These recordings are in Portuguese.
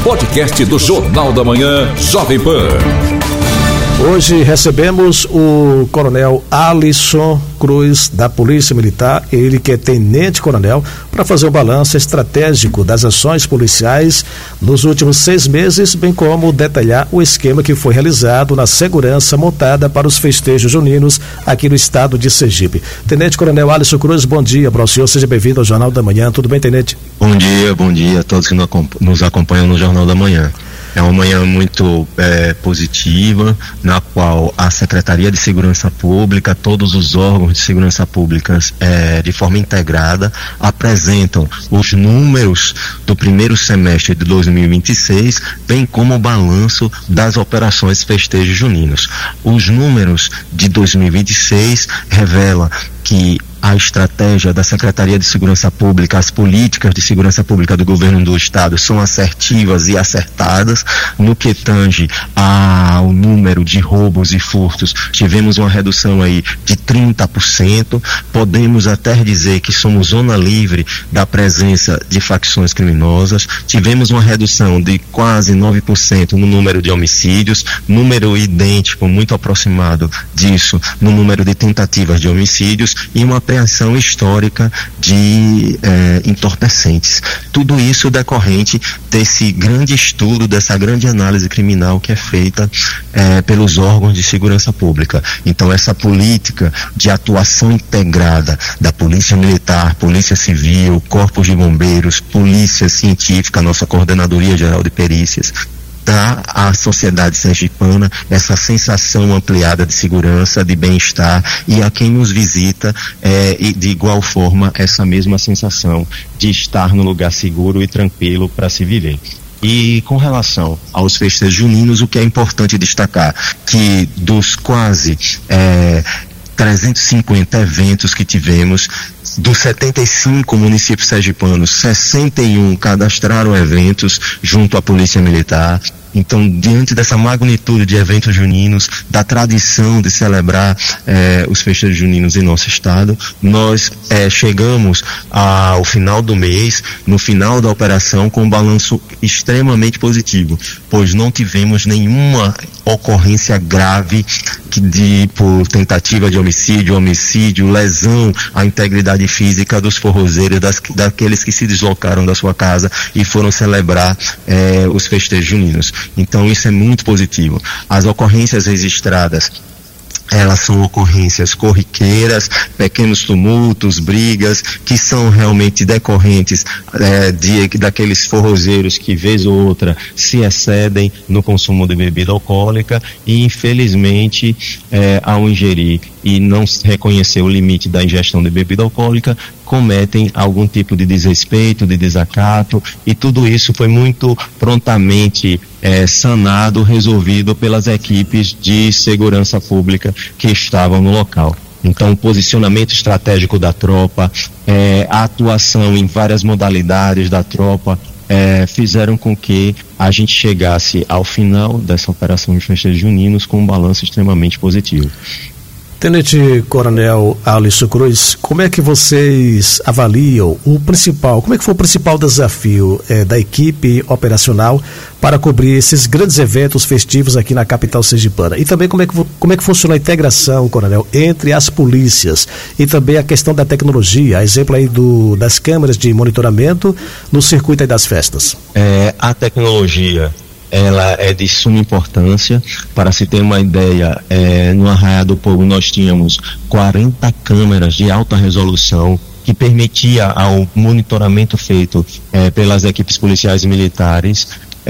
podcast do Jornal da Manhã, Jovem Pan. Hoje recebemos o coronel Alisson Cruz, da Polícia Militar, ele que é tenente-coronel, para fazer um balanço estratégico das ações policiais nos últimos 6 meses, bem como detalhar o esquema que foi realizado na segurança montada para os festejos juninos aqui no estado de Sergipe. Tenente-coronel Alisson Cruz, bom dia para o senhor, seja bem-vindo ao Jornal da Manhã, tudo bem, tenente? Bom dia a todos que nos acompanham no Jornal da Manhã. É uma manhã muito positiva, na qual a Secretaria de Segurança Pública, todos os órgãos de segurança pública, de forma integrada, apresentam os números do primeiro semestre de 2026, bem como o balanço das operações festejos juninos. Os números de 2026 revelam que a estratégia da Secretaria de Segurança Pública, as políticas de segurança pública do governo do estado são assertivas e acertadas. No que tange ao número de roubos e furtos, tivemos uma redução aí de 30%. Podemos até dizer que somos zona livre da presença de facções criminosas. Tivemos uma redução de quase 9% no número de homicídios, número idêntico, muito aproximado disso, no número de tentativas de homicídios, e uma apreensão histórica de entorpecentes. Tudo isso decorrente desse grande estudo, dessa grande análise criminal que é feita pelos órgãos de segurança pública. Então, essa política de atuação integrada da Polícia Militar, Polícia Civil, Corpos de Bombeiros, Polícia Científica, nossa Coordenadoria Geral de Perícias, dá à sociedade sergipana essa sensação ampliada de segurança, de bem-estar, e a quem nos visita e de igual forma essa mesma sensação de estar no lugar seguro e tranquilo para se viver. E com relação aos festejos juninos, o que é importante destacar, que dos quase 350 eventos que tivemos, dos 75 municípios sergipanos, 61 cadastraram eventos junto à Polícia Militar. Então, diante dessa magnitude de eventos juninos, da tradição de celebrar os festejos juninos em nosso estado, nós chegamos ao final do mês, no final da operação, com um balanço extremamente positivo, pois não tivemos nenhuma ocorrência grave por tentativa de homicídio, lesão à integridade física dos forrozeiros, daqueles que se deslocaram da sua casa e foram celebrar os festejos juninos. Então isso é muito positivo. As ocorrências registradas, elas são ocorrências corriqueiras, pequenos tumultos, brigas, que são realmente decorrentes daqueles forrozeiros que, vez ou outra, se excedem no consumo de bebida alcoólica e, infelizmente, ao ingerir e não reconhecer o limite da ingestão de bebida alcoólica, cometem algum tipo de desrespeito, de desacato, e tudo isso foi muito prontamente sanado, resolvido pelas equipes de segurança pública que estavam no local. Então, o posicionamento estratégico da tropa, a atuação em várias modalidades da tropa, fizeram com que a gente chegasse ao final dessa operação de festejos juninos com um balanço extremamente positivo. Tenente Coronel Alisson Cruz, como é que vocês avaliam como é que foi o principal desafio da equipe operacional para cobrir esses grandes eventos festivos aqui na capital sergipana? E também como é que funciona a integração, Coronel, entre as polícias e também a questão da tecnologia, a exemplo aí das câmeras de monitoramento no circuito aí das festas? A tecnologia, ela é de suma importância. Para se ter uma ideia, no Arraial do Povo nós tínhamos 40 câmeras de alta resolução que permitia ao monitoramento feito pelas equipes policiais e militares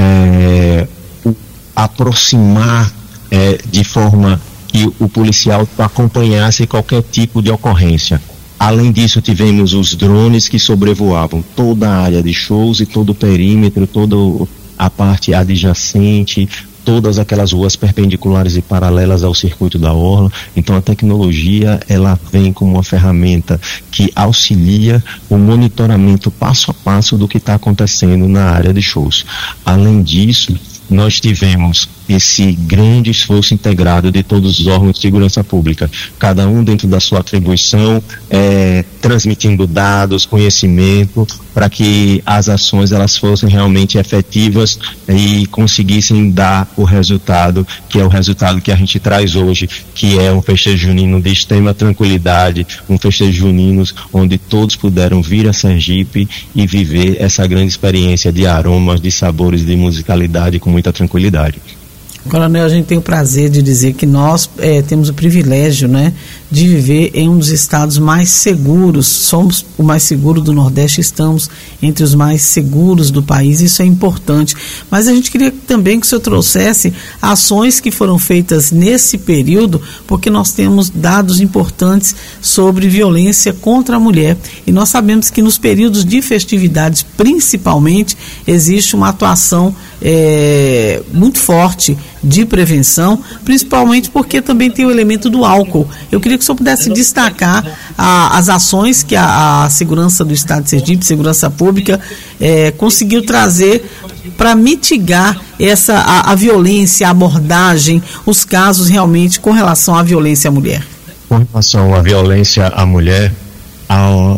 aproximar de forma que o policial acompanhasse qualquer tipo de ocorrência. Além disso, tivemos os drones que sobrevoavam toda a área de shows e todo o perímetro, toda a parte adjacente, todas aquelas ruas perpendiculares e paralelas ao circuito da orla. Então a tecnologia, ela vem como uma ferramenta que auxilia o monitoramento passo a passo do que está acontecendo na área de shows. Além disso, nós tivemos esse grande esforço integrado de todos os órgãos de segurança pública, cada um dentro da sua atribuição, transmitindo dados, conhecimento, para que as ações elas fossem realmente efetivas e conseguissem dar o resultado, que é o resultado que a gente traz hoje, que é um festejo junino de extrema tranquilidade, um festejo junino onde todos puderam vir a Sergipe e viver essa grande experiência de aromas, de sabores, de musicalidade com muita tranquilidade. Coronel, a gente tem o prazer de dizer que nós temos o privilégio, né, de viver em um dos estados mais seguros. Somos o mais seguro do Nordeste, estamos entre os mais seguros do país, isso é importante. Mas a gente queria também que o senhor trouxesse ações que foram feitas nesse período, porque nós temos dados importantes sobre violência contra a mulher. E nós sabemos que nos períodos de festividades, principalmente, existe uma atuação muito forte de prevenção, principalmente porque também tem o elemento do álcool. Eu queria que o senhor pudesse destacar as ações que a segurança do Estado de Sergipe, segurança pública, conseguiu trazer para mitigar a violência, a abordagem, os casos realmente com relação à violência à mulher. Com relação à violência à mulher,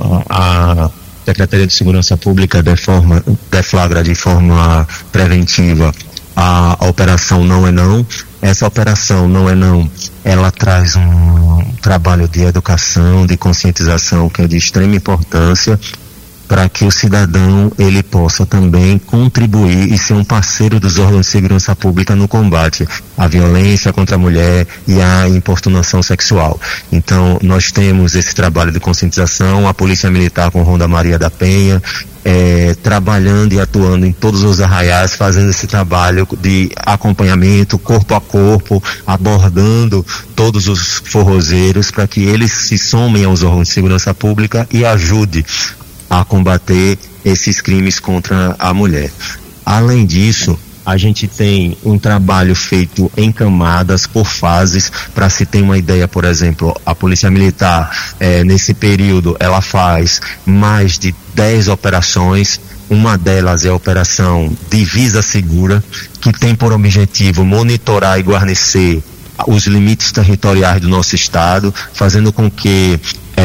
a Secretaria de Segurança Pública deflagra de forma preventiva a Operação Não é Não. Essa Operação Não é Não, ela traz um trabalho de educação, de conscientização que é de extrema importância para que o cidadão ele possa também contribuir e ser um parceiro dos órgãos de segurança pública no combate à violência contra a mulher e à importunação sexual. Então, nós temos esse trabalho de conscientização, a Polícia Militar com Ronda Maria da Penha, trabalhando e atuando em todos os arraiais, fazendo esse trabalho de acompanhamento, corpo a corpo, abordando todos os forrozeiros para que eles se somem aos órgãos de segurança pública e ajudem a combater esses crimes contra a mulher. Além disso, a gente tem um trabalho feito em camadas, por fases, para se ter uma ideia. Por exemplo, a Polícia Militar, nesse período, ela faz mais de 10 operações. Uma delas é a Operação Divisa Segura, que tem por objetivo monitorar e guarnecer os limites territoriais do nosso estado, fazendo com que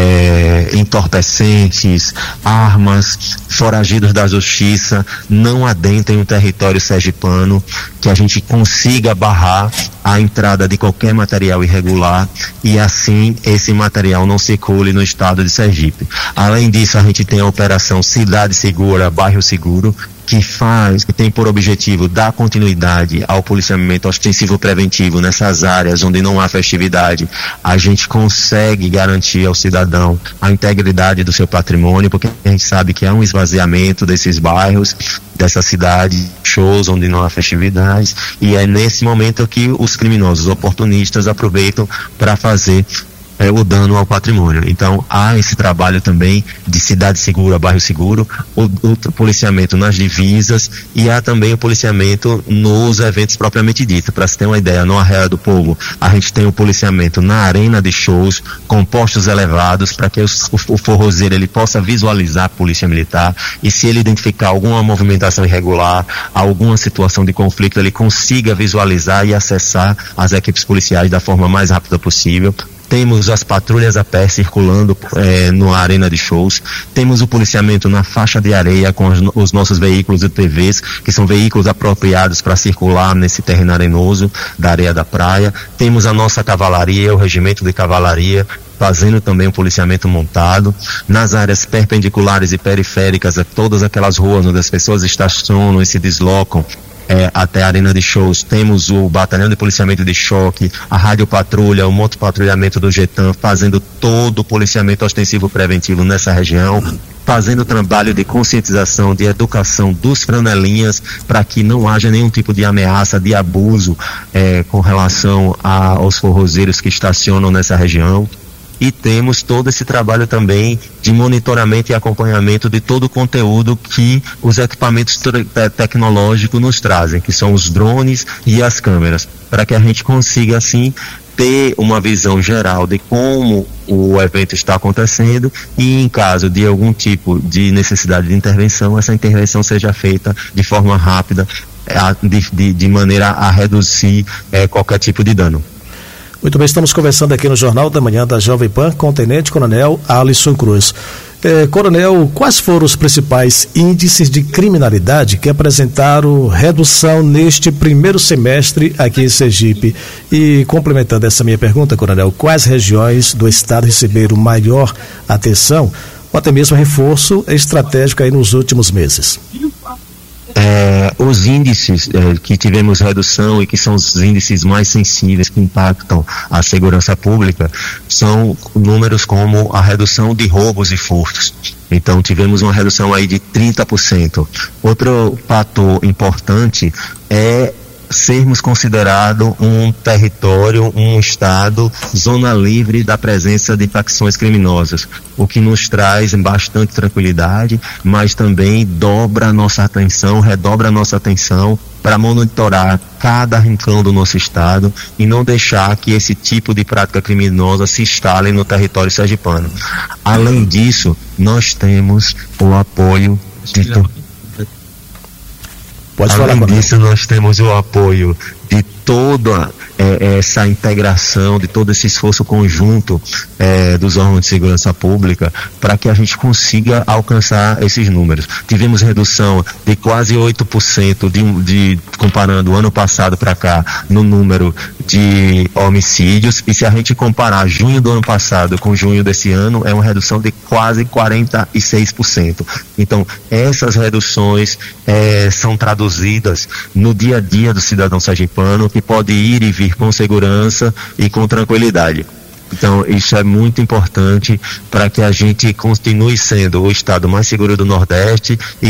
entorpecentes, armas, foragidos da justiça não adentrem o território sergipano, que a gente consiga barrar a entrada de qualquer material irregular e assim esse material não circule no estado de Sergipe. Além disso, a gente tem a Operação Cidade Segura, Bairro Seguro, que tem por objetivo dar continuidade ao policiamento ostensivo preventivo nessas áreas onde não há festividade. A gente consegue garantir ao cidadão a integridade do seu patrimônio, porque a gente sabe que há um esvaziamento desses bairros, dessa cidade, shows onde não há festividades, e é nesse momento que os criminosos oportunistas aproveitam para fazer o dano ao patrimônio. Então há esse trabalho também de cidade segura, bairro seguro, o policiamento nas divisas, e há também o policiamento nos eventos propriamente dito. Para se ter uma ideia, no Arraial do Povo a gente tem o policiamento na arena de shows com postos elevados para que o forrozeiro ele possa visualizar a Polícia Militar, e se ele identificar alguma movimentação irregular, alguma situação de conflito, ele consiga visualizar e acessar as equipes policiais da forma mais rápida possível. Temos as patrulhas a pé circulando na arena de shows. Temos o policiamento na faixa de areia com os nossos veículos UTVs, que são veículos apropriados para circular nesse terreno arenoso da areia da praia. Temos a nossa cavalaria, o regimento de cavalaria, fazendo também um policiamento montado. Nas áreas perpendiculares e periféricas, todas aquelas ruas onde as pessoas estacionam e se deslocam até a arena de shows, temos o batalhão de policiamento de choque, a rádio patrulha, o motopatrulhamento do Getan, fazendo todo o policiamento ostensivo preventivo nessa região, fazendo trabalho de conscientização, de educação dos franelinhas, para que não haja nenhum tipo de ameaça, de abuso com relação aos forrozeiros que estacionam nessa região. E temos todo esse trabalho também de monitoramento e acompanhamento de todo o conteúdo que os equipamentos tecnológicos nos trazem, que são os drones e as câmeras, para que a gente consiga assim ter uma visão geral de como o evento está acontecendo e, em caso de algum tipo de necessidade de intervenção, essa intervenção seja feita de forma rápida de maneira a reduzir qualquer tipo de dano. Muito bem, estamos conversando aqui no Jornal da Manhã da Jovem Pan com o Tenente Coronel Alisson Cruz. Coronel, quais foram os principais índices de criminalidade que apresentaram redução neste primeiro semestre aqui em Sergipe? E complementando essa minha pergunta, Coronel, quais regiões do estado receberam maior atenção ou até mesmo reforço estratégico aí nos últimos meses? Os índices que tivemos redução e que são os índices mais sensíveis que impactam a segurança pública são números como a redução de roubos e furtos. Então tivemos uma redução aí de 30%. Outro fator importante é sermos considerados um território, um estado, zona livre da presença de facções criminosas, o que nos traz bastante tranquilidade, mas também redobra a nossa atenção para monitorar cada rincão do nosso estado e não deixar que esse tipo de prática criminosa se instale no território sergipano. Além disso, nós temos o apoio nós temos o apoio de toda essa integração, de todo esse esforço conjunto dos órgãos de segurança pública para que a gente consiga alcançar esses números. Tivemos redução de quase 8% comparando o ano passado para cá no número de homicídios, e se a gente comparar junho do ano passado com junho desse ano, é uma redução de quase 46%. Então, essas reduções são traduzidas no dia a dia do cidadão sergipano, que pode ir e vir com segurança e com tranquilidade. Então, isso é muito importante para que a gente continue sendo o estado mais seguro do Nordeste e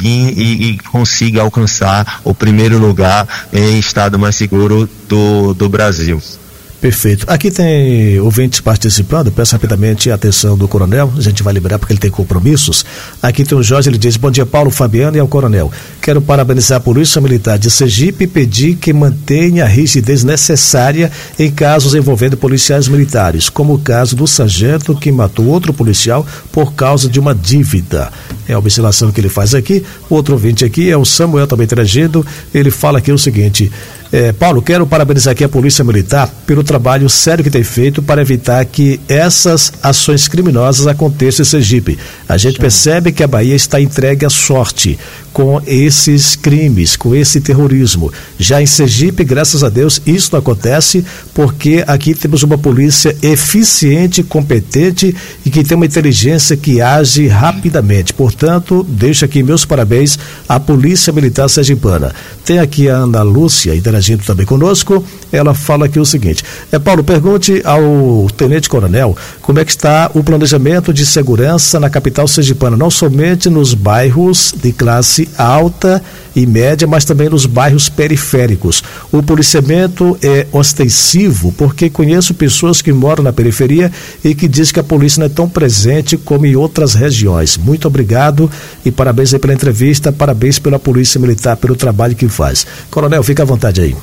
consiga alcançar o primeiro lugar em estado mais seguro do Brasil. Perfeito. Aqui tem ouvintes participando, peço rapidamente a atenção do Coronel, a gente vai liberar porque ele tem compromissos. Aqui tem o Jorge, ele diz: bom dia, Paulo, Fabiano e ao Coronel. Quero parabenizar a Polícia Militar de Sergipe e pedir que mantenha a rigidez necessária em casos envolvendo policiais militares, como o caso do sargento que matou outro policial por causa de uma dívida. É a observação que ele faz aqui. O outro ouvinte aqui é o Samuel, também interagindo. Ele fala aqui o seguinte: Paulo, quero parabenizar aqui a Polícia Militar pelo trabalho sério que tem feito para evitar que essas ações criminosas aconteçam em Sergipe. A gente percebe que a Bahia está entregue à sorte com esses crimes, com esse terrorismo. Já em Sergipe, graças a Deus, isso não acontece, porque aqui temos uma polícia eficiente, competente e que tem uma inteligência que age rapidamente. Portanto, deixo aqui meus parabéns à Polícia Militar Sergipana. Tem aqui a Ana Lúcia interagindo também conosco. Ela fala aqui o seguinte: Paulo, pergunte ao Tenente Coronel como é que está o planejamento de segurança na capital sergipana, não somente nos bairros de classe alta e média, mas também nos bairros periféricos. O policiamento é ostensivo, porque conheço pessoas que moram na periferia e que dizem que a polícia não é tão presente como em outras regiões. Muito obrigado e parabéns aí pela entrevista, parabéns pela Polícia Militar, pelo trabalho que faz. Coronel, fica à vontade aí.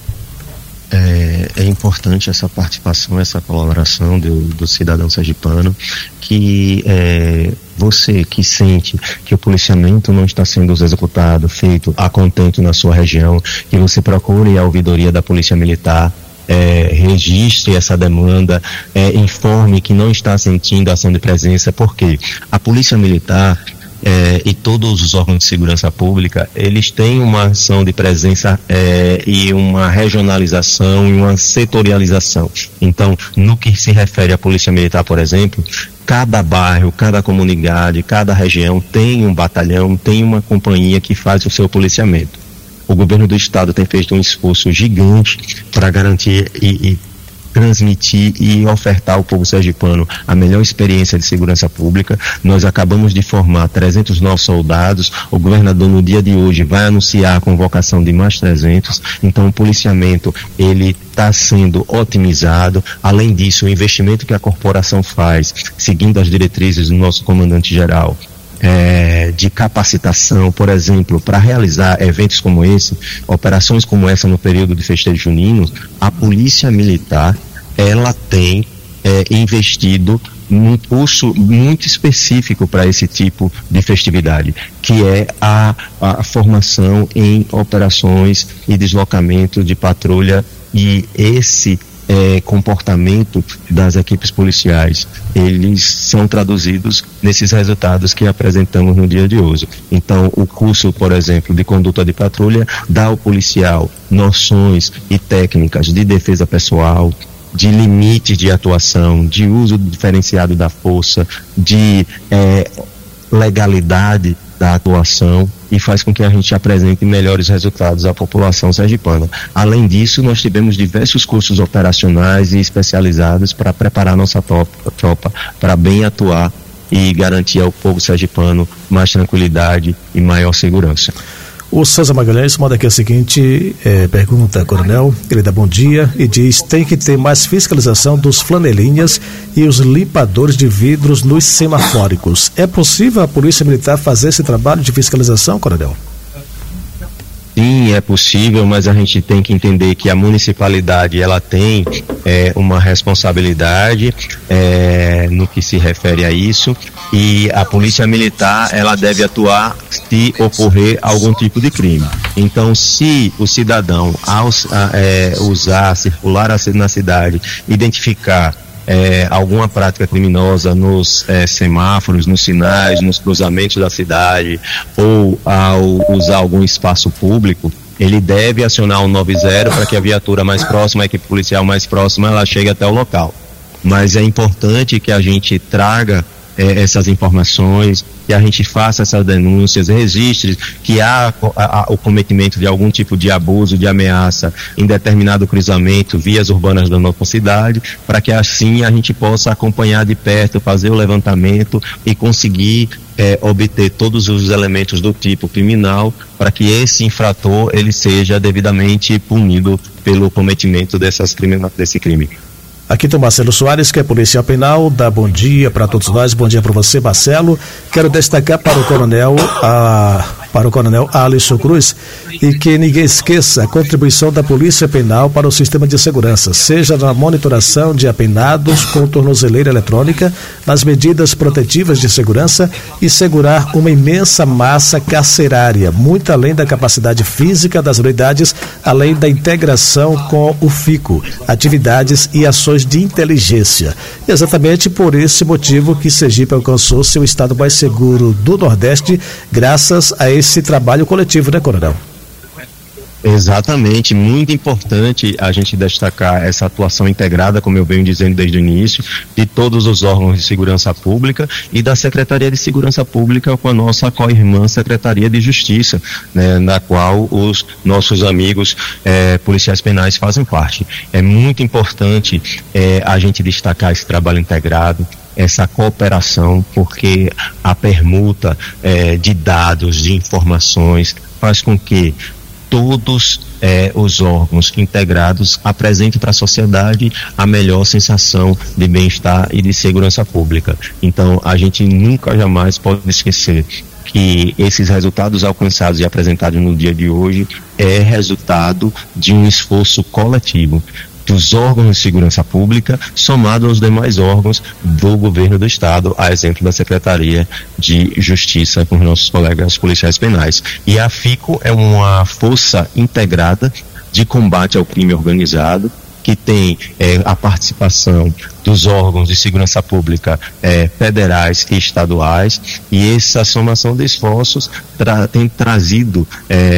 É importante essa participação, essa colaboração do cidadão sergipano, que você que sente que o policiamento não está sendo executado, feito a contento na sua região, que você procure a ouvidoria da Polícia Militar, registre essa demanda, informe que não está sentindo ação de presença, porque a Polícia Militar e todos os órgãos de segurança pública, eles têm uma ação de presença e uma regionalização e uma setorialização. Então, no que se refere à Polícia Militar, por exemplo, cada bairro, cada comunidade, cada região tem um batalhão, tem uma companhia que faz o seu policiamento. O governo do estado tem feito um esforço gigante para garantir e transmitir e ofertar ao povo sergipano a melhor experiência de segurança pública. Nós acabamos de formar 300 novos soldados, o governador no dia de hoje vai anunciar a convocação de mais 300, então o policiamento ele está sendo otimizado. Além disso, o investimento que a corporação faz, seguindo as diretrizes do nosso comandante-geral, de capacitação, por exemplo, para realizar eventos como esse, operações como essa no período de festejo junino, a Polícia Militar, ela tem investido num curso muito específico para esse tipo de festividade, que é a formação em operações e deslocamento de patrulha, e esse comportamento das equipes policiais, eles são traduzidos nesses resultados que apresentamos no dia de hoje. Então, o curso, por exemplo, de conduta de patrulha dá ao policial noções e técnicas de defesa pessoal, de limites de atuação, de uso diferenciado da força, de legalidade da atuação, e faz com que a gente apresente melhores resultados à população sergipana. Além disso, nós tivemos diversos cursos operacionais e especializados para preparar nossa tropa para bem atuar e garantir ao povo sergipano mais tranquilidade e maior segurança. O César Magalhães manda aqui a seguinte pergunta, coronel. Ele dá bom dia e diz: tem que ter mais fiscalização dos flanelinhas e os limpadores de vidros nos semafóricos. É possível a Polícia Militar fazer esse trabalho de fiscalização, coronel? Sim, é possível, mas a gente tem que entender que a municipalidade, ela tem uma responsabilidade no que se refere a isso, e a Polícia Militar, ela deve atuar se ocorrer algum tipo de crime. Então, se o cidadão, ao circular na cidade, identificar alguma prática criminosa nos semáforos, nos sinais, nos cruzamentos da cidade, ou ao usar algum espaço público, ele deve acionar o 90 para que a viatura mais próxima, a equipe policial mais próxima, ela chegue até o local. Mas é importante que a gente traga essas informações, que a gente faça essas denúncias, registre que há o cometimento de algum tipo de abuso, de ameaça em determinado cruzamento, vias urbanas da nossa cidade, para que assim a gente possa acompanhar de perto, fazer o levantamento e conseguir obter todos os elementos do tipo criminal, para que esse infrator ele seja devidamente punido pelo cometimento desse crime. Aqui tem o Marcelo Soares, que é policial penal. Dá bom dia para todos nós. Bom dia para você, Marcelo. Quero destacar para o coronel Alisson Cruz, e que ninguém esqueça a contribuição da Polícia Penal para o sistema de segurança, seja na monitoração de apenados com tornozeleira eletrônica, nas medidas protetivas de segurança e segurar uma imensa massa carcerária, muito além da capacidade física das unidades, além da integração com o FICO, atividades e ações de inteligência. Exatamente por esse motivo que Sergipe alcançou seu estado mais seguro do Nordeste, graças a esse trabalho coletivo, né, coronel? Exatamente, muito importante a gente destacar essa atuação integrada, como eu venho dizendo desde o início, de todos os órgãos de segurança pública e da Secretaria de Segurança Pública com a nossa co-irmã Secretaria de Justiça, né, na qual os nossos amigos policiais penais fazem parte. É muito importante a gente destacar esse trabalho integrado, essa cooperação, porque a permuta de dados, de informações, faz com que todos os órgãos integrados apresentem para a sociedade a melhor sensação de bem-estar e de segurança pública. Então, a gente nunca, jamais pode esquecer que esses resultados alcançados e apresentados no dia de hoje é resultado de um esforço coletivo dos órgãos de segurança pública, somado aos demais órgãos do governo do estado, a exemplo da Secretaria de Justiça com os nossos colegas policiais penais. E a FICO é uma força integrada de combate ao crime organizado, que tem a participação dos órgãos de segurança pública federais e estaduais, e essa somação de esforços tem trazido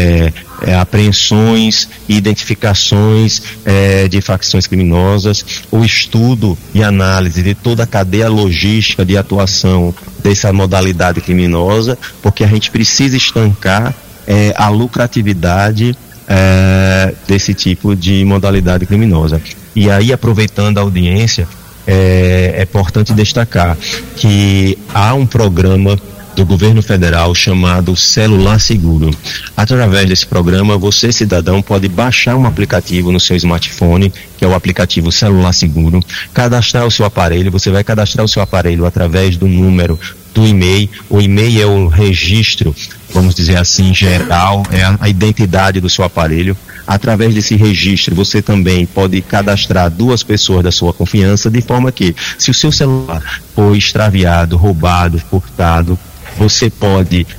apreensões e identificações de facções criminosas, o estudo e análise de toda a cadeia logística de atuação dessa modalidade criminosa, porque a gente precisa estancar a lucratividade desse tipo de modalidade criminosa. E aí, aproveitando a audiência, é importante destacar que há um programa do governo federal chamado Celular Seguro. Através desse programa, você, cidadão, pode baixar um aplicativo no seu smartphone, que é o aplicativo Celular Seguro, cadastrar o seu aparelho. Você vai cadastrar o seu aparelho através do número do e-mail. O e-mail é o registro, vamos dizer assim, geral, é a identidade do seu aparelho. Através desse registro, você também pode cadastrar 2 pessoas da sua confiança, de forma que, se o seu celular for extraviado, roubado, furtado, você pode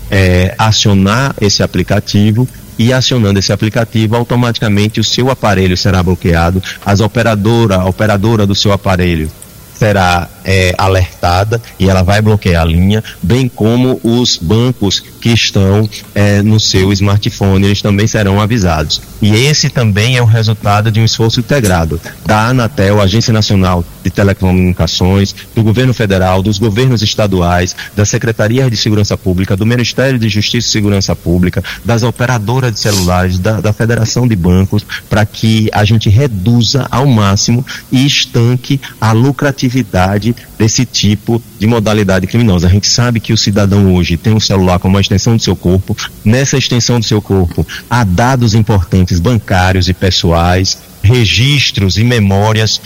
acionar esse aplicativo, e acionando esse aplicativo, automaticamente o seu aparelho será bloqueado, a operadora do seu aparelho será alertada e ela vai bloquear a linha, bem como os bancos que estão no seu smartphone, eles também serão avisados. E esse também é o resultado de um esforço integrado da Anatel, Agência Nacional de Telecomunicações, do Governo Federal, dos governos estaduais, da Secretaria de Segurança Pública, do Ministério de Justiça e Segurança Pública, das operadoras de celulares, da Federação de Bancos, para que a gente reduza ao máximo e estanque a lucratividade desse tipo de modalidade criminosa. A gente sabe que o cidadão hoje tem um celular como uma extensão do seu corpo. Nessa extensão do seu corpo há dados importantes bancários e pessoais, registros e memórias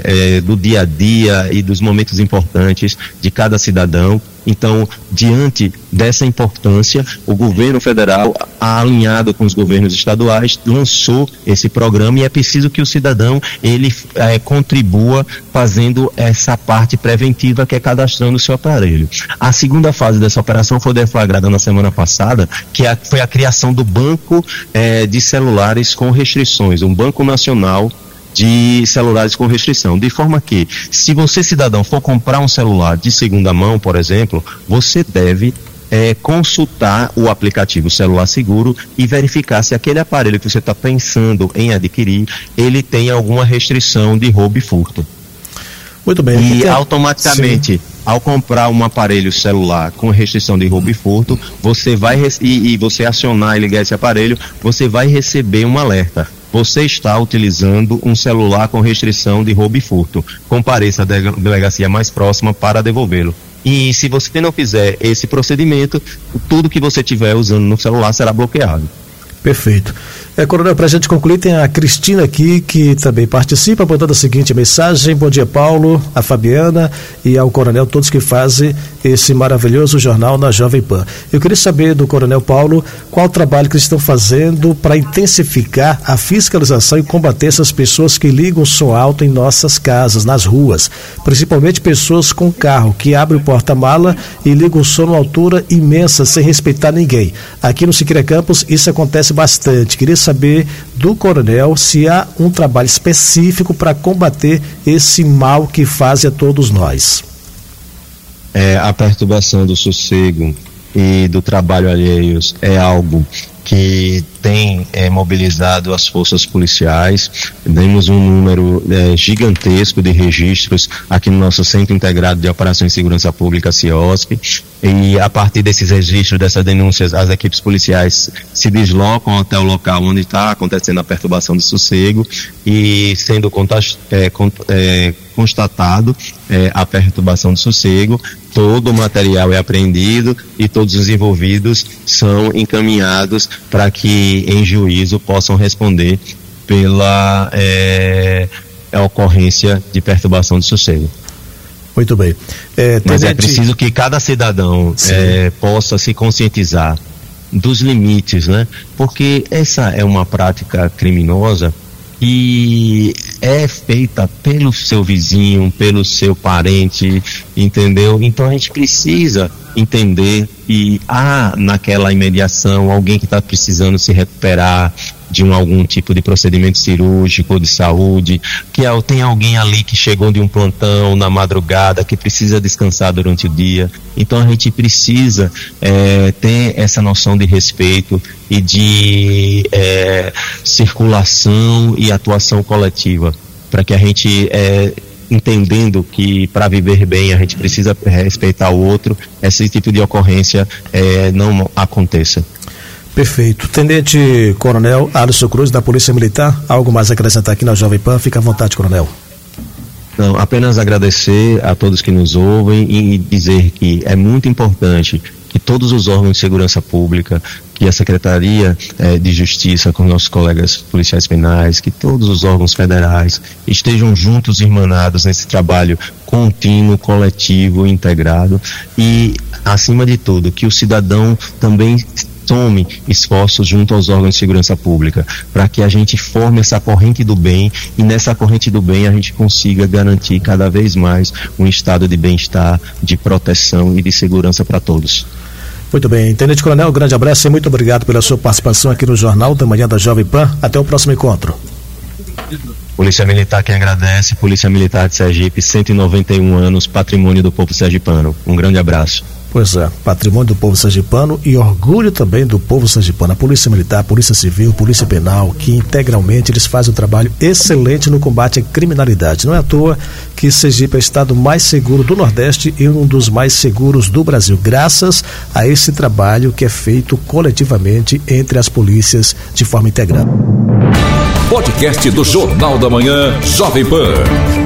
do dia a dia e dos momentos importantes de cada cidadão. Então, diante dessa importância, o governo federal, alinhado com os governos estaduais, lançou esse programa, e é preciso que o cidadão ele contribua fazendo essa parte preventiva, que é cadastrando o seu aparelho. A segunda fase dessa operação foi deflagrada na semana passada, que foi a criação do banco de celulares com restrições, um banco nacional de celulares com restrição, de forma que, se você, cidadão, for comprar um celular de segunda mão, por exemplo, você deve consultar o aplicativo Celular Seguro e verificar se aquele aparelho que você está pensando em adquirir, ele tem alguma restrição de roubo e furto. Muito bem. E automaticamente, ao comprar um aparelho celular com restrição de roubo e furto, você vai e você acionar e ligar esse aparelho, você vai receber um alerta. Você está utilizando um celular com restrição de roubo e furto. Compareça à delegacia mais próxima para devolvê-lo. E se você não fizer esse procedimento, tudo que você estiver usando no celular será bloqueado. Perfeito. Coronel, para a gente concluir, tem a Cristina aqui, que também participa, botando a seguinte mensagem: bom dia, Paulo, a Fabiana e ao Coronel, todos que fazem esse maravilhoso jornal na Jovem Pan. Eu queria saber do Coronel Paulo qual o trabalho que eles estão fazendo para intensificar a fiscalização e combater essas pessoas que ligam som alto em nossas casas, nas ruas, principalmente pessoas com carro, que abrem o porta-mala e ligam o som numa altura imensa, sem respeitar ninguém. Aqui no Siqueira Campos isso acontece bastante. Queria saber do Coronel se há um trabalho específico para combater esse mal que faz a todos nós. A perturbação do sossego e do trabalho alheios é algo que tem mobilizado as forças policiais. Temos um número gigantesco de registros aqui no nosso Centro Integrado de Operações de Segurança Pública, CIOSP, e a partir desses registros, dessas denúncias, as equipes policiais se deslocam até o local onde está acontecendo a perturbação do sossego, e sendo constatado a perturbação do sossego, todo o material é apreendido e todos os envolvidos são encaminhados para que em juízo possam responder pela ocorrência de perturbação do sossego. Muito bem. Mas é preciso que cada cidadão possa se conscientizar dos limites, né? Porque essa é uma prática criminosa e é feita pelo seu vizinho, pelo seu parente, entendeu? Então a gente precisa entender que há naquela imediação alguém que está precisando se recuperar de algum tipo de procedimento cirúrgico ou de saúde, que tem alguém ali que chegou de um plantão na madrugada, que precisa descansar durante o dia. Então a gente precisa ter essa noção de respeito e de circulação e atuação coletiva, para que a gente entendendo que para viver bem a gente precisa respeitar o outro, esse tipo de ocorrência não aconteça. Perfeito. Tenente Coronel Alisson Cruz, da Polícia Militar, algo mais a acrescentar aqui na Jovem Pan? Fica à vontade, Coronel. Não, apenas agradecer a todos que nos ouvem e dizer que é muito importante que todos os órgãos de segurança pública, que a Secretaria de Justiça, com nossos colegas policiais penais, que todos os órgãos federais estejam juntos e irmanados nesse trabalho contínuo, coletivo, integrado, e, acima de tudo, que o cidadão também tome esforços junto aos órgãos de segurança pública, para que a gente forme essa corrente do bem, e nessa corrente do bem a gente consiga garantir cada vez mais um estado de bem-estar, de proteção e de segurança para todos. Muito bem, Tenente Coronel, um grande abraço e muito obrigado pela sua participação aqui no Jornal da Manhã da Jovem Pan. Até o próximo encontro. Polícia Militar quem agradece, Polícia Militar de Sergipe, 191 anos, patrimônio do povo sergipano. Um grande abraço. Pois é, patrimônio do povo sergipano e orgulho também do povo sergipano. A Polícia Militar, a Polícia Civil, Polícia Penal, que integralmente eles fazem um trabalho excelente no combate à criminalidade. Não é à toa que Sergipe é o estado mais seguro do Nordeste e um dos mais seguros do Brasil, graças a esse trabalho que é feito coletivamente entre as polícias de forma integrada. Podcast do Jornal da Manhã, Jovem Pan.